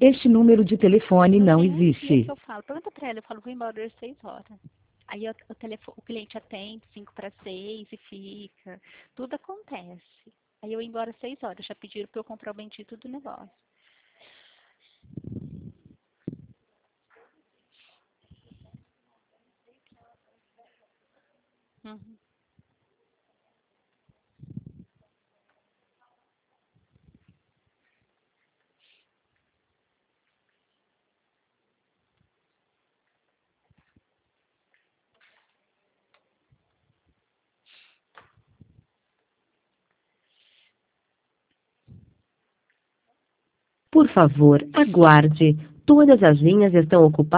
Este número de telefone Não não tem um dia existe. que eu falo, pergunta pra ela, eu falo, vou embora às 6 horas. Aí o cliente atende 5 para 6 e fica. Tudo acontece. Aí eu ia embora às 6 horas, já pediram pra eu comprar o bendito do negócio. Uhum. Por favor, aguarde. Todas as linhas estão ocupadas.